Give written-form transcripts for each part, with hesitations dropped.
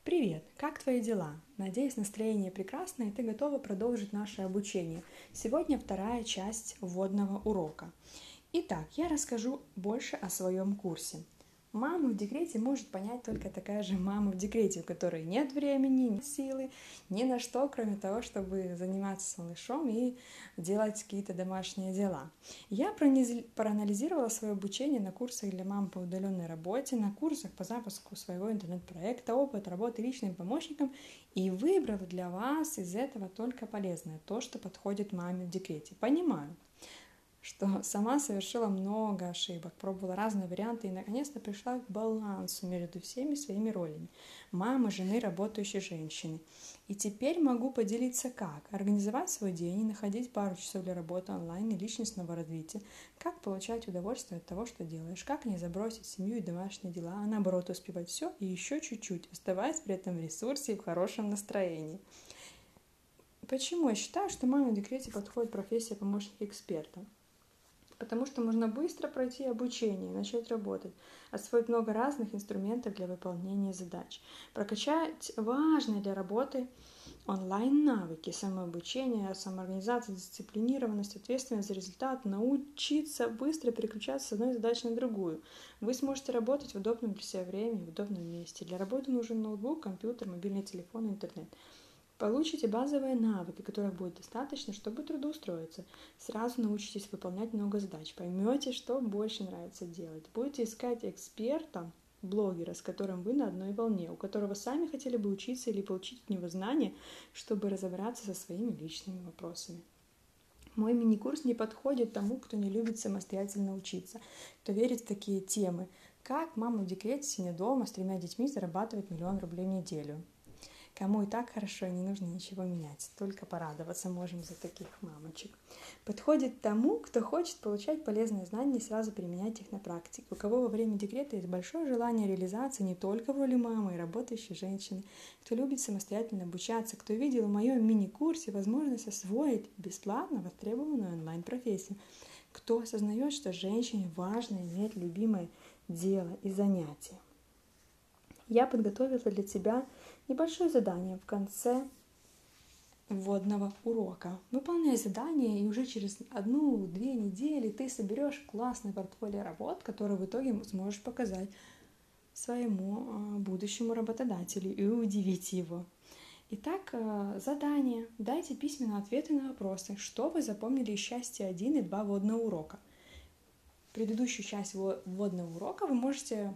Привет! Как твои дела? Надеюсь, настроение прекрасное, и ты готова продолжить наше обучение. Сегодня вторая часть вводного урока. Итак, я расскажу больше о своем курсе. Маму в декрете может понять только такая же мама в декрете, у которой нет времени, нет силы, ни на что, кроме того, чтобы заниматься с малышом и делать какие-то домашние дела. Я проанализировала свое обучение на курсах для мам по удаленной работе, на курсах по запуску своего интернет-проекта, опыт работы личным помощником и выбрала для вас из этого только полезное, то, что подходит маме в декрете. Понимаю, что сама совершила много ошибок, пробовала разные варианты и наконец-то пришла к балансу между всеми своими ролями. Мамы, жены, работающей женщины. И теперь могу поделиться как. Организовать свой день и находить пару часов для работы онлайн и личностного развития. Как получать удовольствие от того, что делаешь. Как не забросить семью и домашние дела, а наоборот успевать все и еще чуть-чуть, оставаясь при этом в ресурсе и в хорошем настроении. Почему я считаю, что маме в декрете подходит профессия помощника-эксперта? Потому что можно быстро пройти обучение, начать работать, освоить много разных инструментов для выполнения задач, прокачать важные для работы онлайн-навыки, самообучение, самоорганизация, дисциплинированность, ответственность за результат, научиться быстро переключаться с одной задачи на другую. Вы сможете работать в удобном для себя времени, в удобном месте. Для работы нужен ноутбук, компьютер, мобильный телефон, интернет. Получите базовые навыки, которых будет достаточно, чтобы трудоустроиться. Сразу научитесь выполнять много задач. Поймете, что больше нравится делать. Будете искать эксперта, блогера, с которым вы на одной волне, у которого сами хотели бы учиться или получить от него знания, чтобы разобраться со своими личными вопросами. Мой мини-курс не подходит тому, кто не любит самостоятельно учиться, кто верит в такие темы, как мама в декрете, сидя дома с 3 детьми, зарабатывать 1 000 000 рублей в неделю. Кому и так хорошо, не нужно ничего менять, только порадоваться можем за таких мамочек. Подходит тому, кто хочет получать полезные знания и сразу применять их на практике, у кого во время декрета есть большое желание реализации не только в роли мамы и работающей женщины, кто любит самостоятельно обучаться, кто видел в моем мини-курсе возможность освоить бесплатно востребованную онлайн-профессию, кто осознает, что женщине важно иметь любимое дело и занятие. Я подготовила для тебя небольшое задание в конце вводного урока. Выполняй задание, и уже через 1-2 недели ты соберешь классное портфолио работ, которое в итоге сможешь показать своему будущему работодателю и удивить его. Итак, задание. Дайте письменные ответы на вопросы, что вы запомнили из части 1 и 2 вводного урока. Предыдущую часть вводного урока вы можете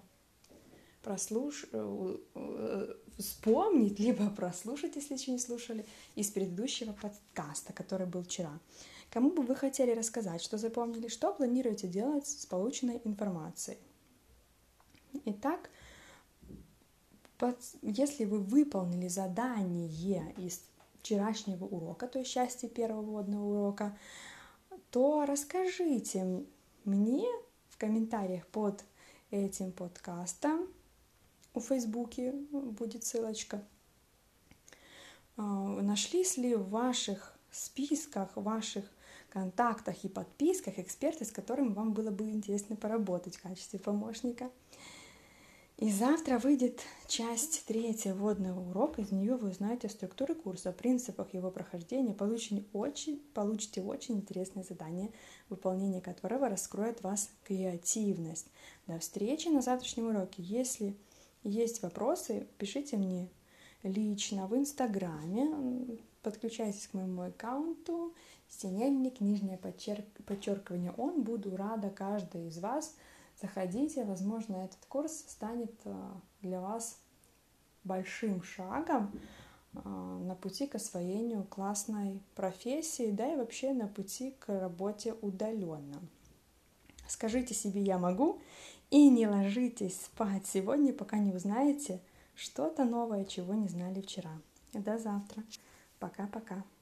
вспомнить, либо прослушать, если еще не слушали, из предыдущего подкаста, который был вчера. Кому бы вы хотели рассказать, что запомнили, что планируете делать с полученной информацией. Итак, если вы выполнили задание из вчерашнего урока, то есть части первого вводного урока, то расскажите мне в комментариях под этим подкастом. У Фейсбуке будет ссылочка. Нашлись ли в ваших списках, в ваших контактах и подписках эксперты, с которыми вам было бы интересно поработать в качестве помощника? И завтра выйдет часть 3 вводного урока. Из нее вы узнаете структуру курса, принципах его прохождения, получите очень интересное задание, выполнение которого раскроет вас креативность. До встречи на завтрашнем уроке. Если есть вопросы, пишите мне лично в Инстаграме, подключайтесь к моему аккаунту, Синельник, нижнее подчеркивание он. Буду рада каждой из вас. Заходите, возможно, этот курс станет для вас большим шагом на пути к освоению классной профессии, да и вообще на пути к работе удаленно. Скажите себе «я могу» и не ложитесь спать сегодня, пока не узнаете что-то новое, чего не знали вчера. До завтра. Пока-пока.